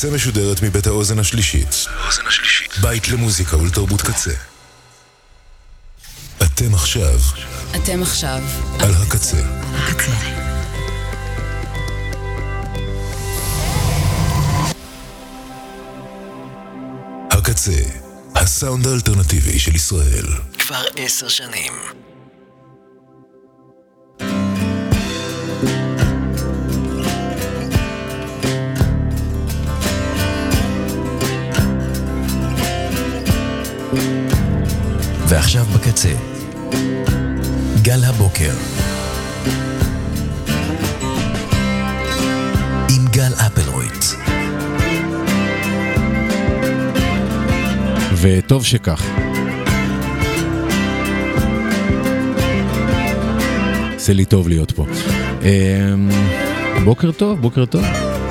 הקצה משודרת מבית האוזן השלישית. בית למוזיקה ולתרבות קצה. אתם עכשיו על הקצה. הקצה, הסאונד האלטרנטיבי של ישראל. כבר 10 שנים. ועכשיו בקצה, גל הבוקר עם גל אפלרויט. וטוב שכך. זה לי טוב להיות פה. בוקר טוב, בוקר טוב.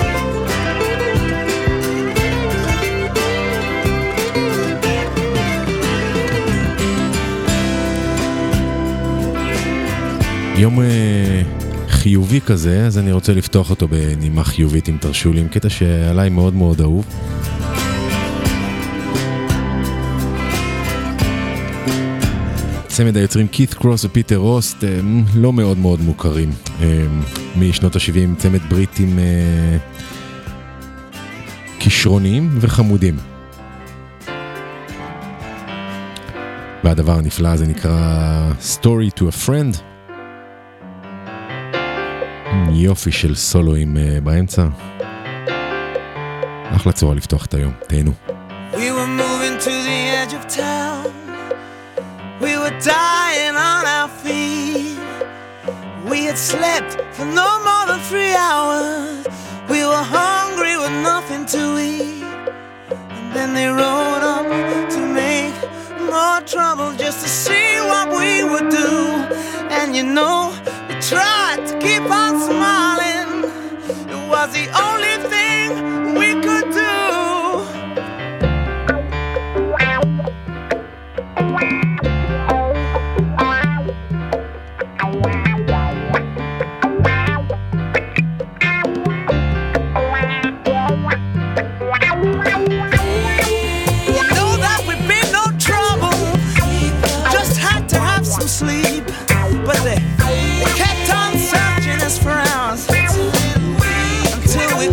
יום חיובי כזה, אז אני רוצה לפתוח אותו בנימה חיובית, אם תרשו לי, עם קטע שעליי מאוד מאוד אהוב. צמד היוצרים קית' קרוס ופיטר רוסט לא מאוד מאוד מוכרים משנות ה-70, צמד בריטים כישרוניים וחמודים. והדבר הנפלא הזה נקרא Story to a Friend. יופי של סולואים באמצע. אחלה צורה לפתוח את היום, תהנו. We were moving to the edge of town. We were dying on our feet. We had slept for no more than 3 hours. We were hungry with nothing to eat. And then they rode up to make more trouble just to see what we would do. And you know, we tried to keep on smiling. It was the only thing we could do. Sleep, but they kept on searching us for hours until we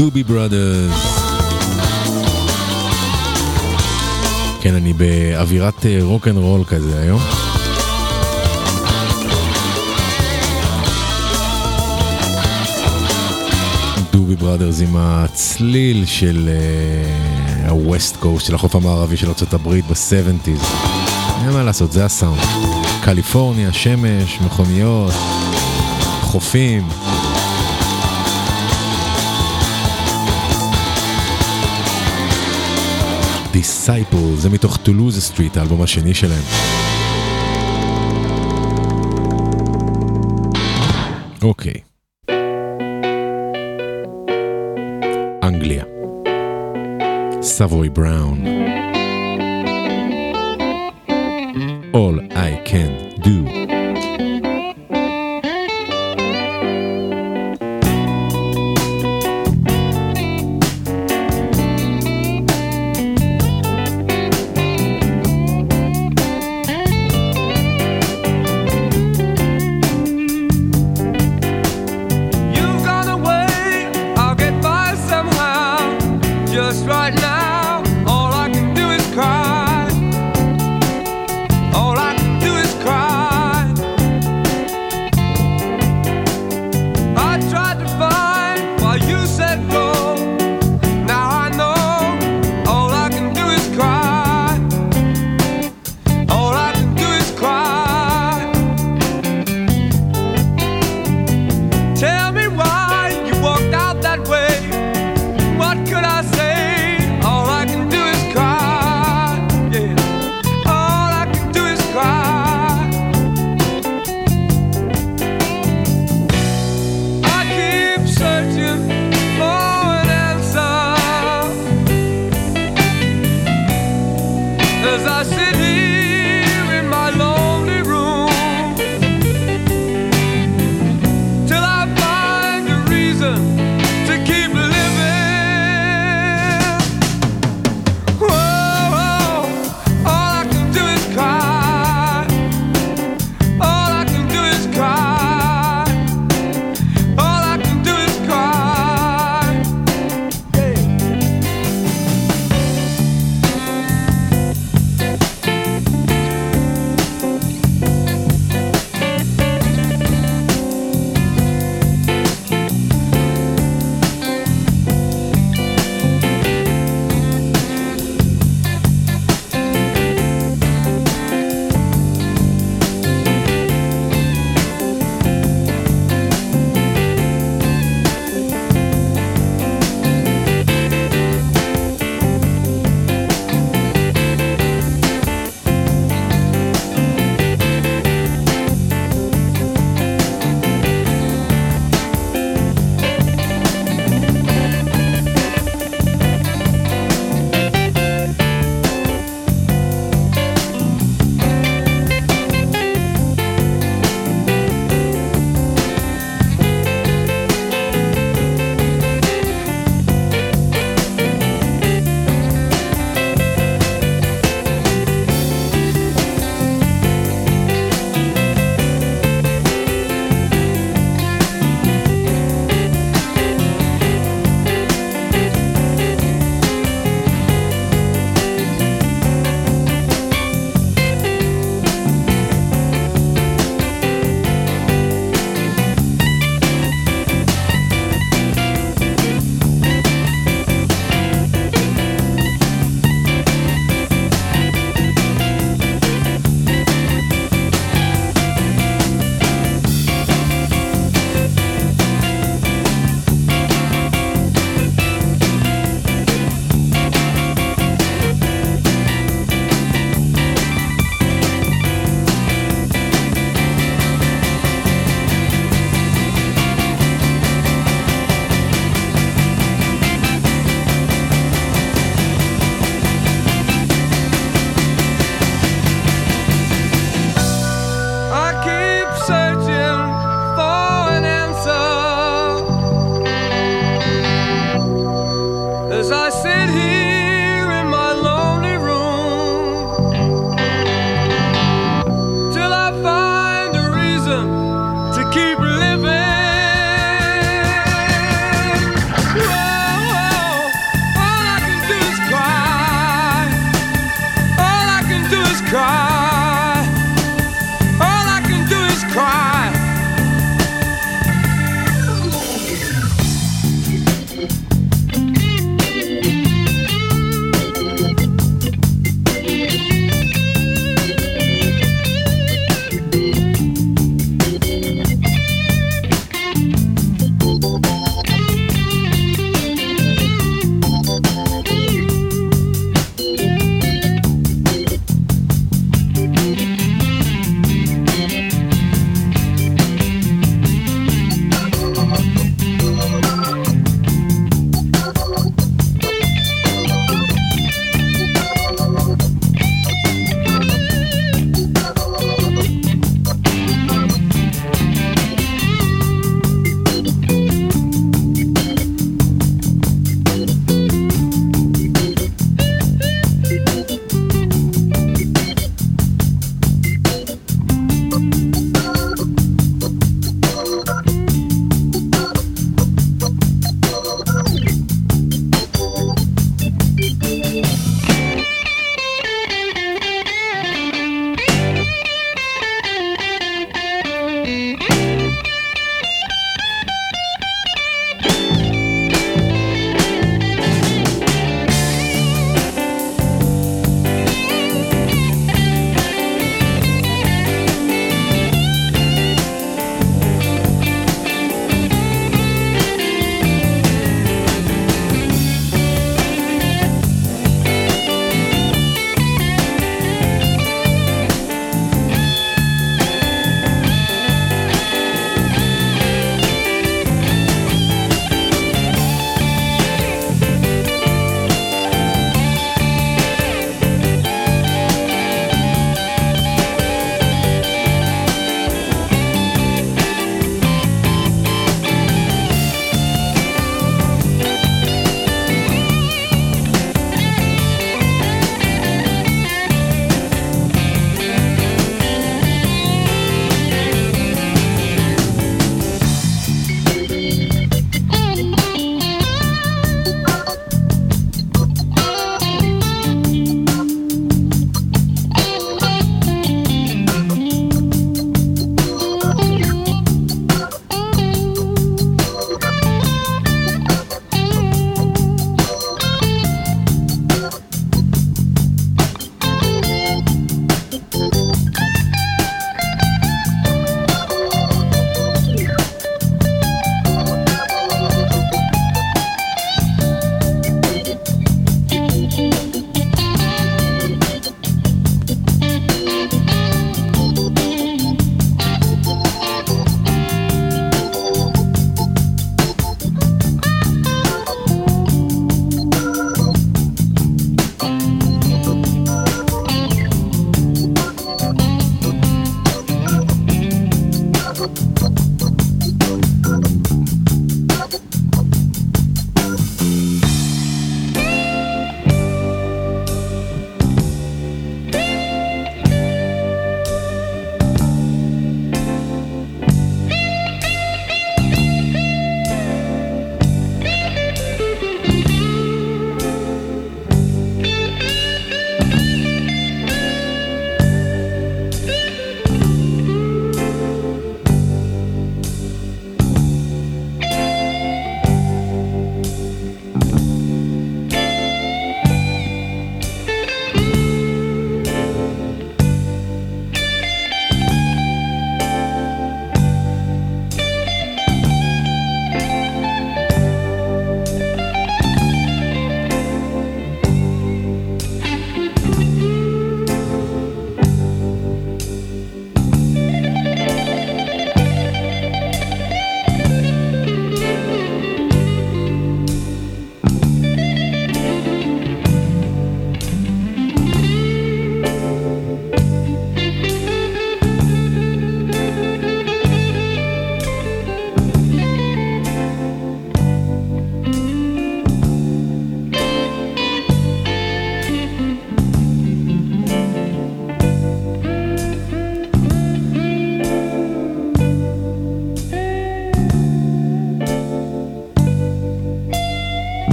דובי בראדרס. כן, אני באווירת רוק אנד רול כזה היום. דובי בראדרס עם הצליל של הווסט קוסט, של החוף המערבי של ארצות הברית ב-70s. אין מה לעשות, זה הסאונד. קליפורניה, שמש, מכוניות, חופים. Disciple, זה מתוך טולוז סטריט, האלבום השני שלהם. אוקיי. אנגליה. סבוי בראון. All I can do. Till I find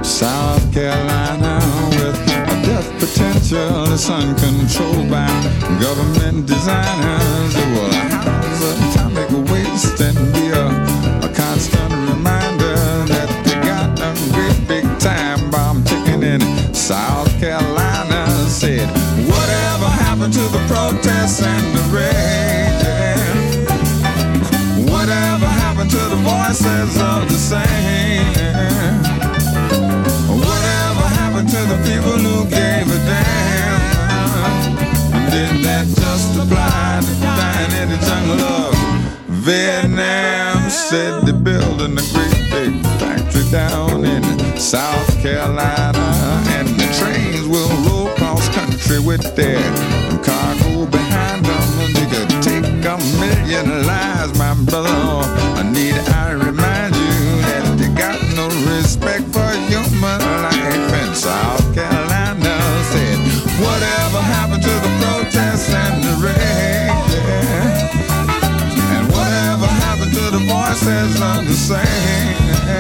South Carolina with a death potential that's uncontrolled by government designers. It will house atomic waste and be a constant reminder that they got a great big time bomb ticking in South Carolina. Said, whatever happened to the protests and the raging? Whatever happened to the voices of the same? Whatever happened to the people who gave a damn? Did that just apply to dying in the jungle of Vietnam? Said they're building a great big factory down in South Carolina, and the trains will roll cross country with their cargo behind them. They could take 1,000,000 lives, my brother. I need I remind you that they got no respect for human life. And South Carolina said, whatever happened to the protests and the rage? And whatever happened to the voices of the same?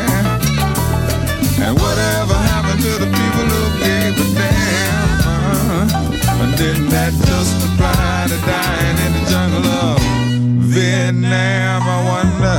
And whatever happened to the people who gave a damn? And didn't that just apply to dying in the jungle of Vietnam? I wonder.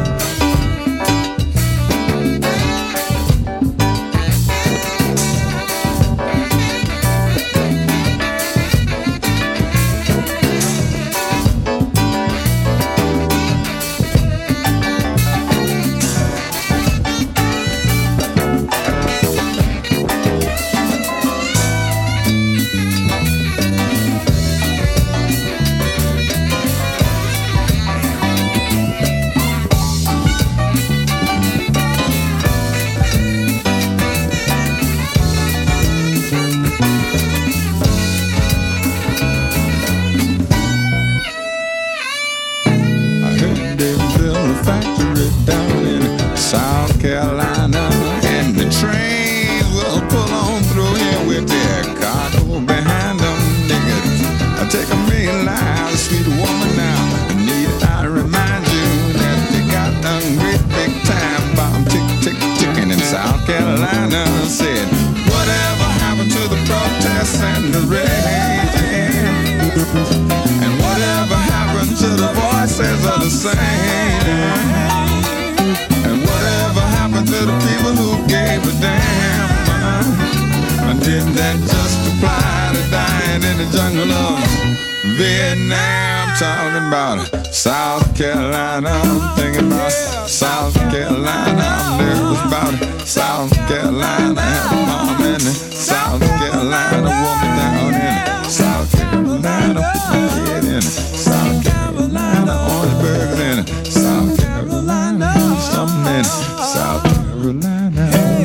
Carolina, and the trains will pull on through here with their cargo behind them. Niggas, I take 1,000,000 lives, sweet woman. Now need I remind you that they got a great big time bomb ticking in South Carolina. Said, whatever happened to the protests and the raging? And whatever happened to the voices of the same? And whatever happened to the people who gave a damn? And didn't that just apply to dying in the jungle of Vietnam? Talking about South Carolina, I'm thinking about South Carolina. I'm nervous about South Carolina. Have a mom in South Carolina, woman down in South Carolina, put my head in South Carolina, Orangeburg in South Carolina, something in South Carolina.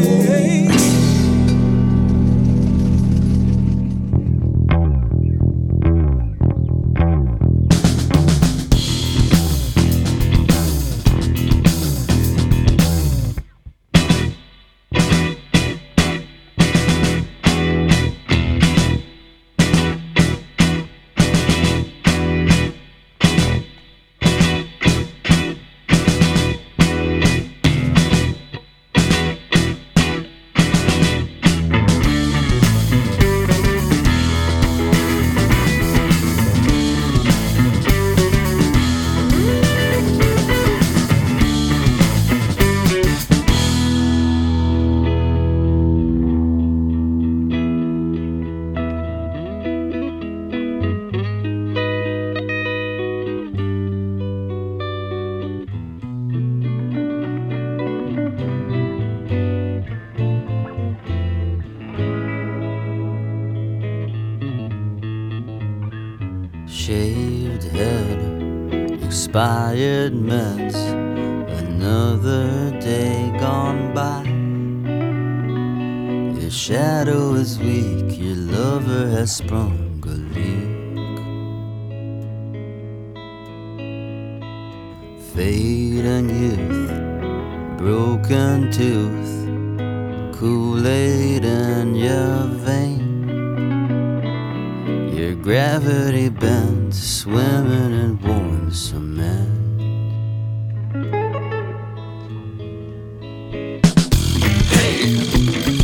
Shaved head, expired meds, another day gone by. Your shadow is weak, your lover has sprung a leak. Fate and youth, broken tooth, Kool-Aid in your vein. Your gravity bent, swimming in warm cement. Hey!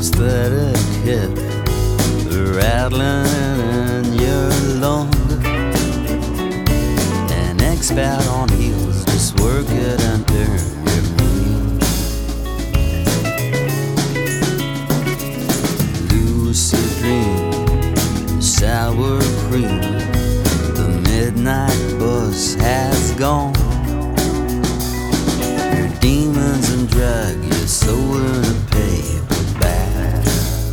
lost that it kept rattling in your lung. An expat on heels, just work it and earn your meal. Lucid dream, sour cream, the midnight bus has gone. Your demons and drag your soul in a paper bag.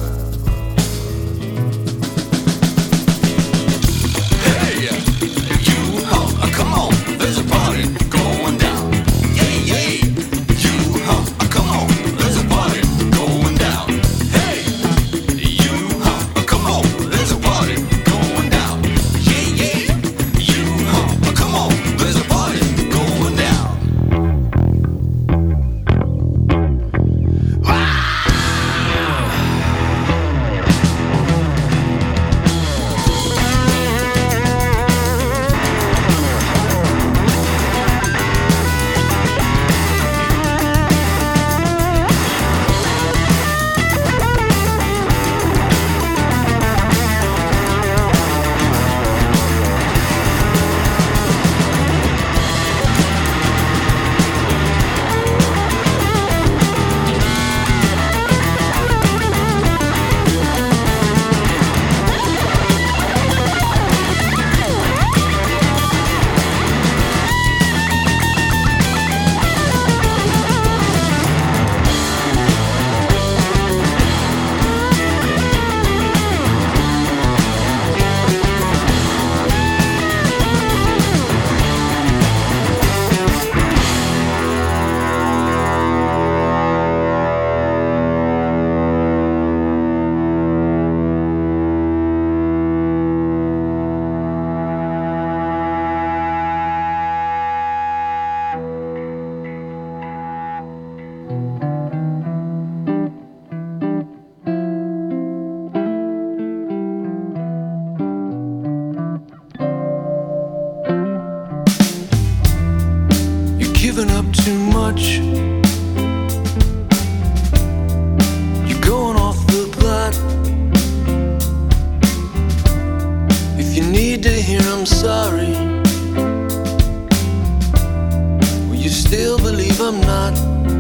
Hey, you, come on, there's a party going down. Yeah, yeah, you, come on, there's a party going down. Hey, you, come on, there's a party going down. Yeah, yeah, you, come on, there's a party going down. You're giving up too much. You're going off the plot. If you need to hear I'm sorry, will you still believe I'm not?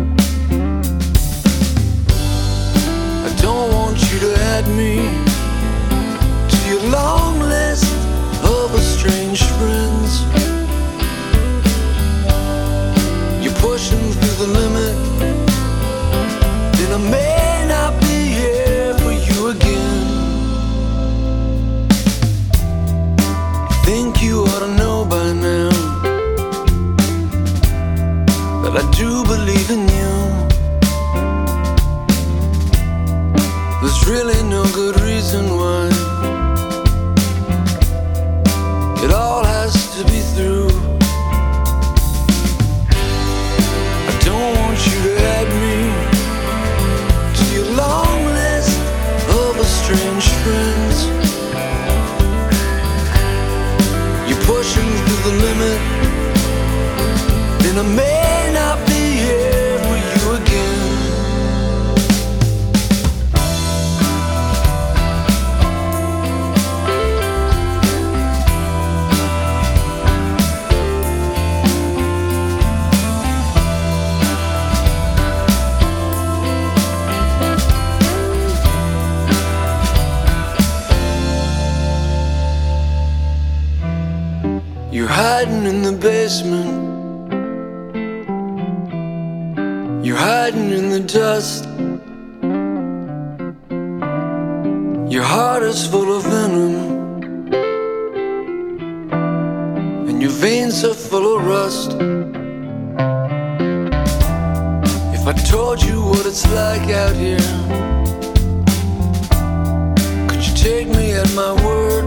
I don't want you to add me to your long list of estranged friends. You're pushing through the limit, then I may not be here for you again. Think you ought to know by now that I do believe in you. There's really no good reason why it all has to be through. I don't want you to add me to your long list of estranged friends. You're pushing through the limit, then I may not be here for you again. You're hiding in the basement. You're hiding in the dust. Your heart is full of venom, and your veins are full of rust. If I told you what it's like out here, could you take me at my word?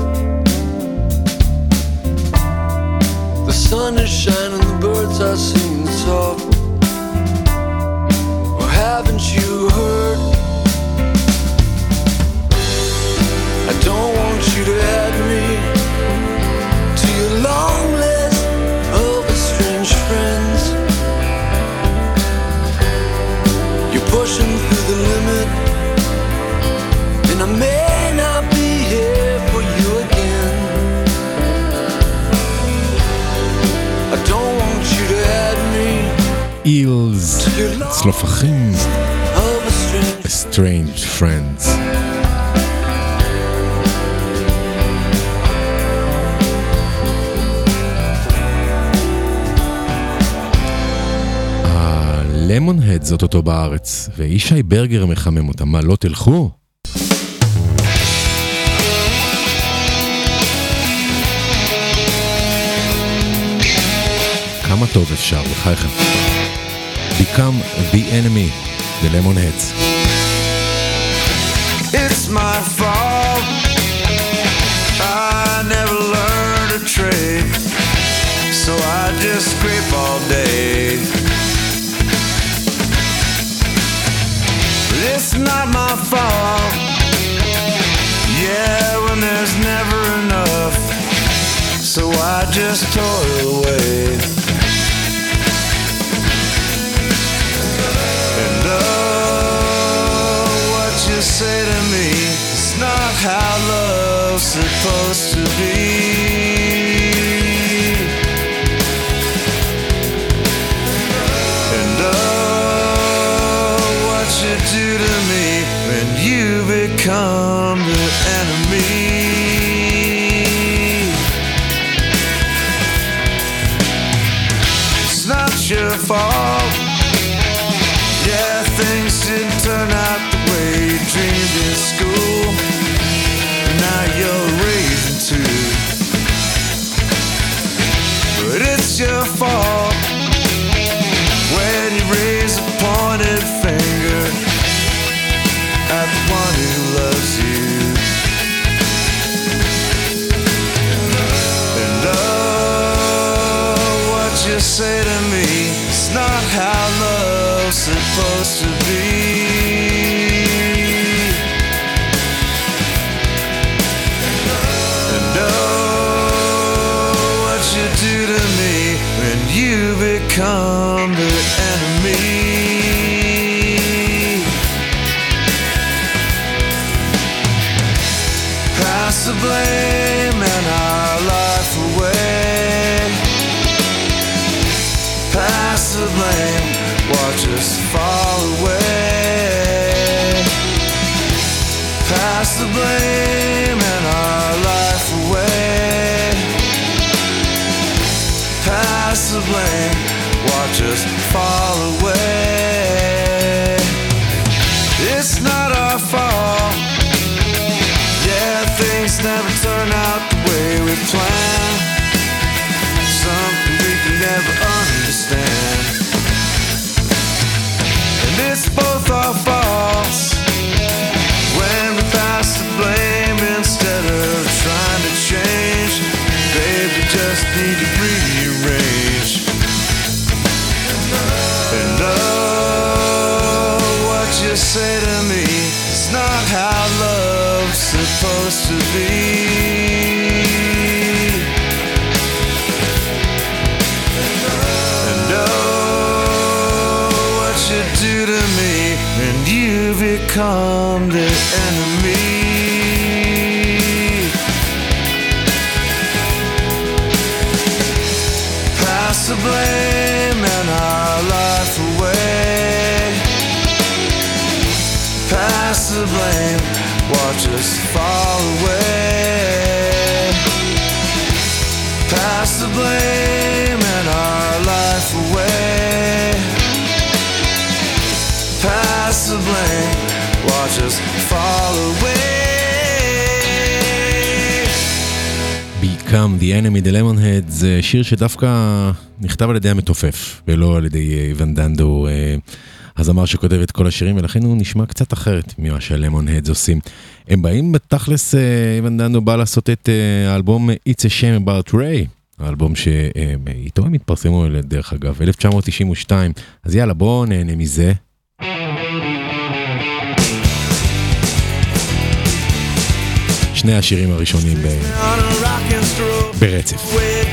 The sun is shining, the birds are singing soft. Or haven't you heard? I don't want you to add me to your long list of estranged friends. You're pushing through the limit, הצלופחים, of a strange Strange Friends. למון-הד זאת אותו בארץ, ואישי ברגר מחמם אותם. מה, לא תלכו? כמה טוב אפשר, בחייכם. Become the enemy, the Lemonheads. It's my fault, I never learned a trade, so I just scrape all day. It's not my fault, yeah, when there's never enough, so I just toil away. And what you say to me is not how love's supposed to be. Do to me when you become the enemy. It's not your fault, yeah, things didn't turn out the way you dreamed in school, and now you're raising two. But it's your fault when you raise a pointed finger at the one who loves you. And what you say to me is not how love's supposed to be. And what you do to me when you become the enemy. Pass the blame and our life away. Pass the blame, watch us fall away. Pass the blame and our life away. Pass the blame, watch us fall away. It's not our fault, yeah, things never turn out the way we plan. Something we can never understand. And it's both our faults when we pass the blame instead of trying to change. Babe, we just need to rearrange. And what you say to me is not how love's supposed to be. And what you do to me when you become the enemy. Pass the blame and our life away. Pass the blame, watch us fall away. Pass the blame and our life away. Pass the blame, watch us fall away. Become the enemy, the Lemonheads, זה שיר שדווקא נכתב על ידי המתופף ולא על ידי איוון דנדו, הזמר שכותב את כל השירים, ולכן הוא נשמע קצת אחרת ממה שהלמון-הדס עושים. הם באים בתכלס, איוון דנדו בא לעשות את האלבום It's a Shame About Ray, האלבום שאיתו הם התפרסמו דרך אגב, 1992, אז יאללה בואו נהנה מזה. שני השירים הראשונים ברצף.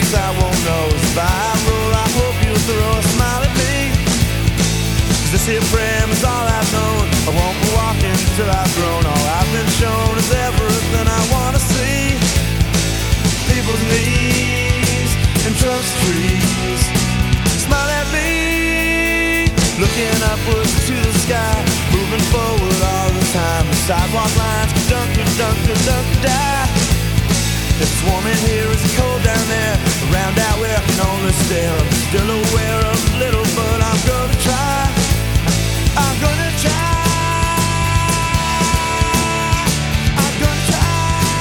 This here frame is all I've known. I won't be walking till I've grown. All I've been shown is everything I want to see. People's knees and trust trees smile at me, looking up upwards to the sky, moving forward all the time. The sidewalk lines dunk, dunk, dunk, die. If it's warm in here, it's cold down there. Around out where I can only stare. I'm still aware of little, but I'm gonna try. I'm gonna try. I'm gonna try.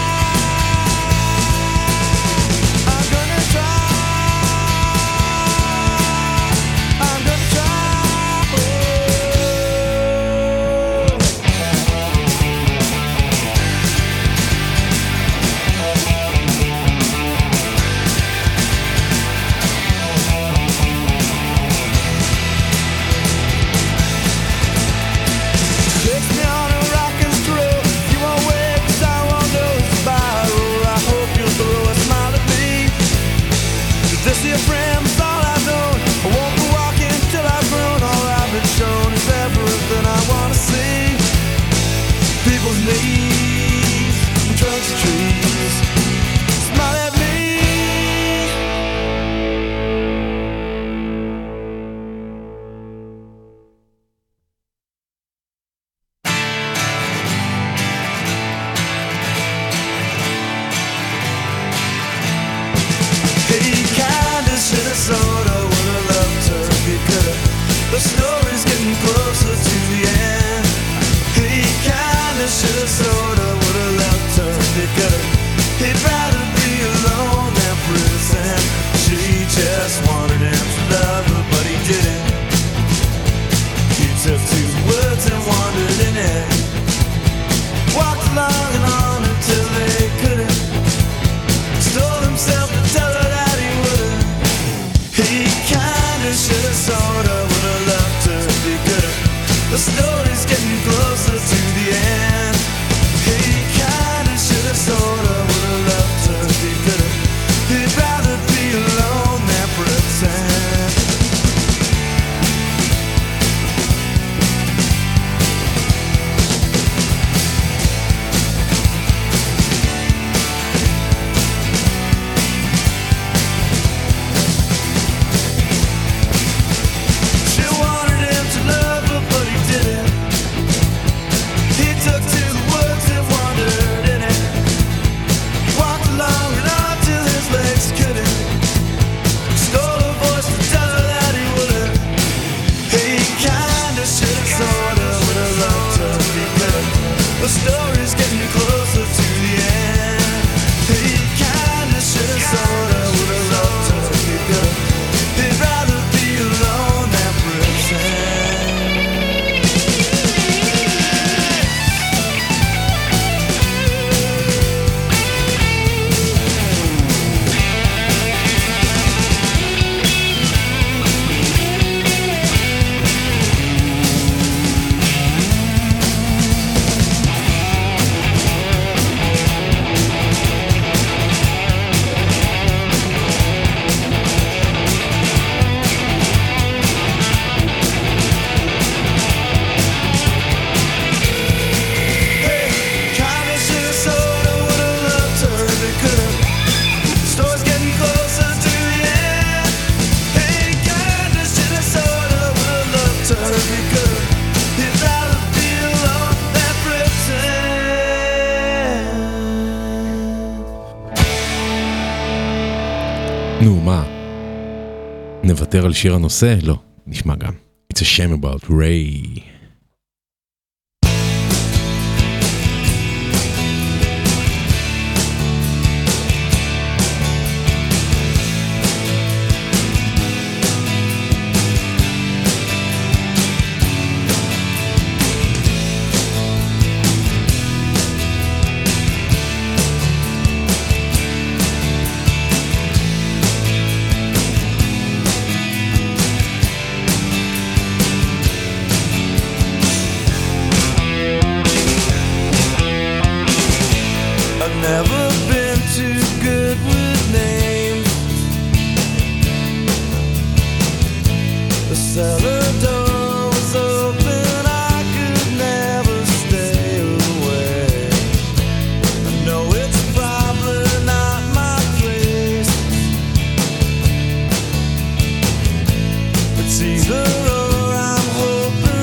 I'm gonna try. I'm gonna try. נו, מה? נוותר על שיר הנושא? לא, נשמע גם. It's a shame about Ray. It's either or, I'm hoping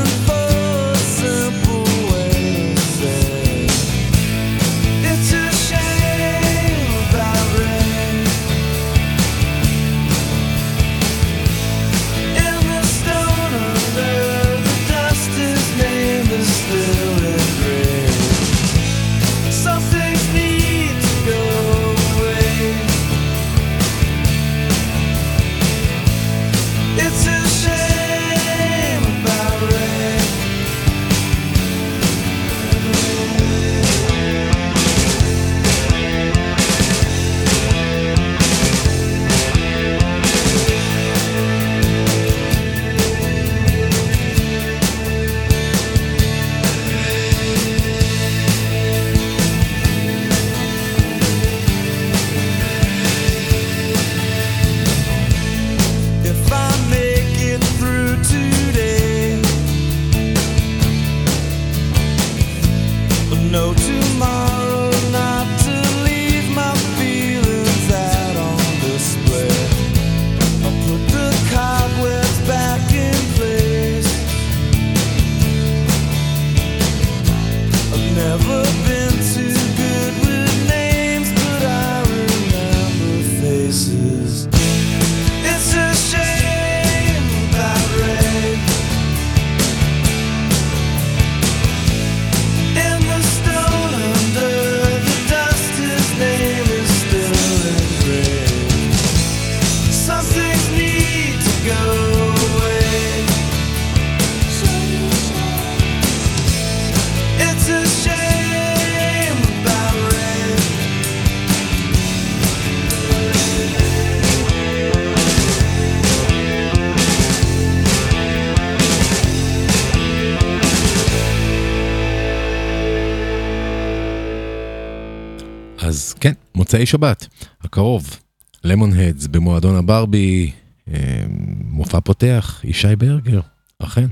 כן, מוצאי שבת, הקרוב, למון-הדס במועדון הברבי, מופע פותח, ישי ברגר, אכן.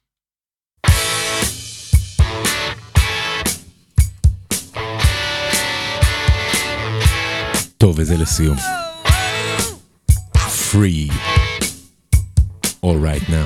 טוב, וזה לסיום. Free. All right now.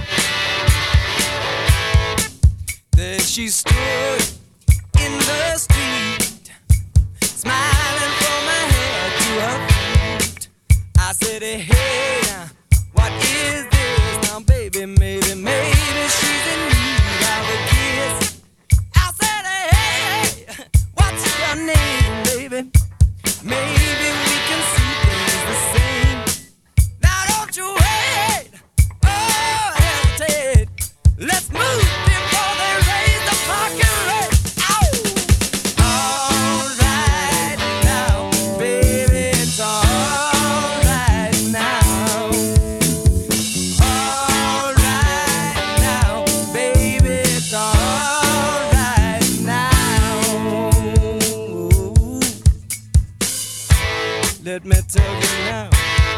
There she stood in the street, smiling from her head to her feet. I said, hey, what is this? Now, baby, maybe she's in need of a kiss. I said, hey, what's your name, baby? Maybe we can see things the same. Now, don't you wait, oh, hesitate. Let's move before they raise the parking rate. Ow! All right now, baby, it's all right now. All right now, baby, it's all right now. Let me tell you now.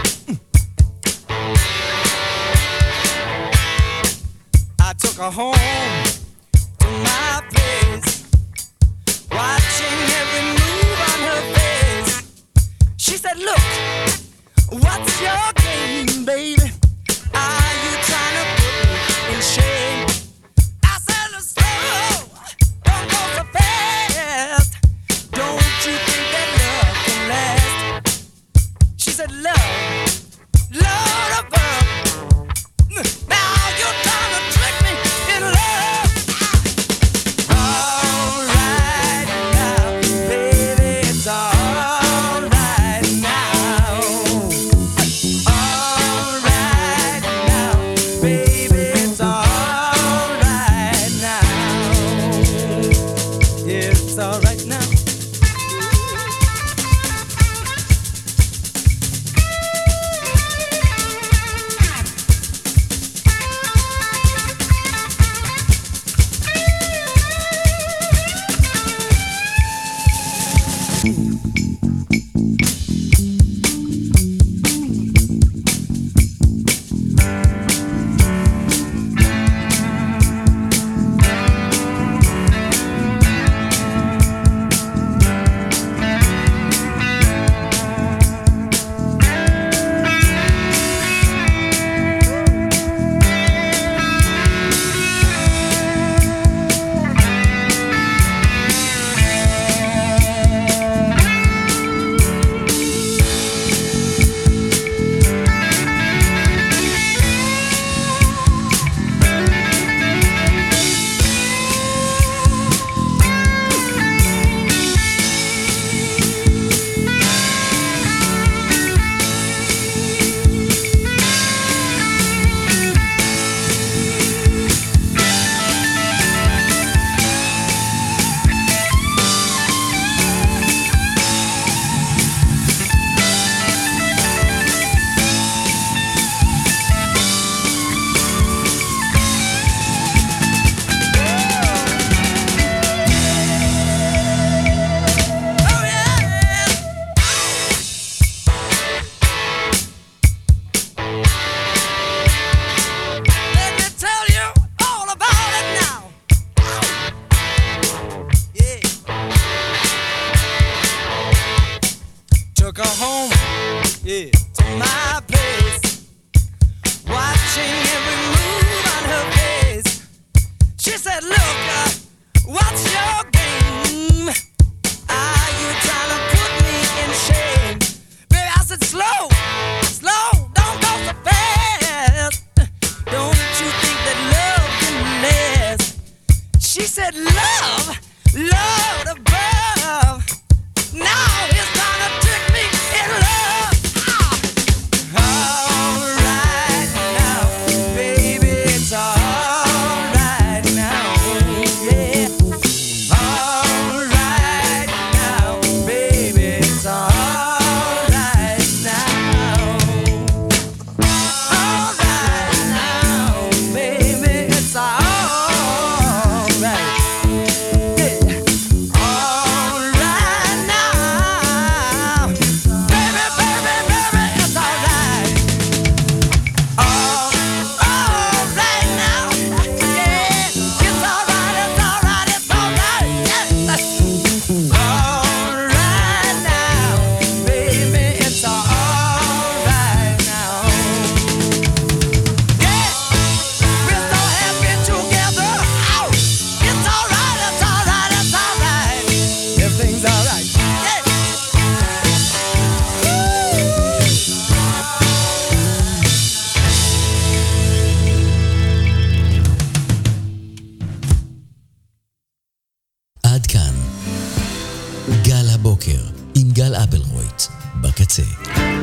I took her home to my place, watching every move on her face. She said, look, what's your game, baby? Are you trying to put me in shame? I said, slow, don't go so fast. Don't you think that love can last? She said, love, Lord above. Now you're trying to trick me in love.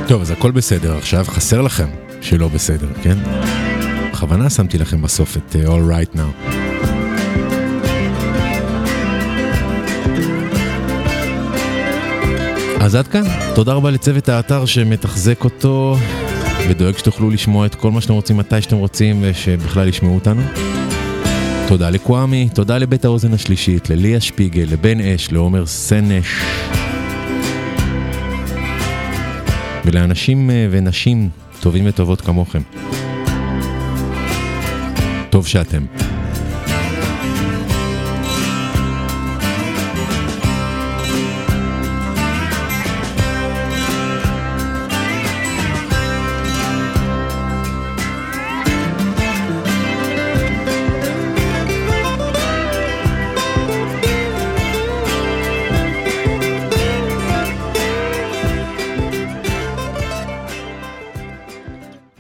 טוב, אז הכל בסדר עכשיו, חסר לכם שלא בסדר, כן? בכוונה שמתי לכם בסוף את All Right Now. אז עד כאן, תודה רבה לצוות האתר שמתחזק אותו ודואג שתוכלו לשמוע את כל מה שאתם רוצים מתי שאתם רוצים ושבכלל ישמעו אותנו. תודה לקוואמי, תודה לבית האוזן השלישית, לליה שפיגל, לבן אש, לעומר סנש ולאנשים ונשים טובים וטובות כמוכם. טוב שאתם.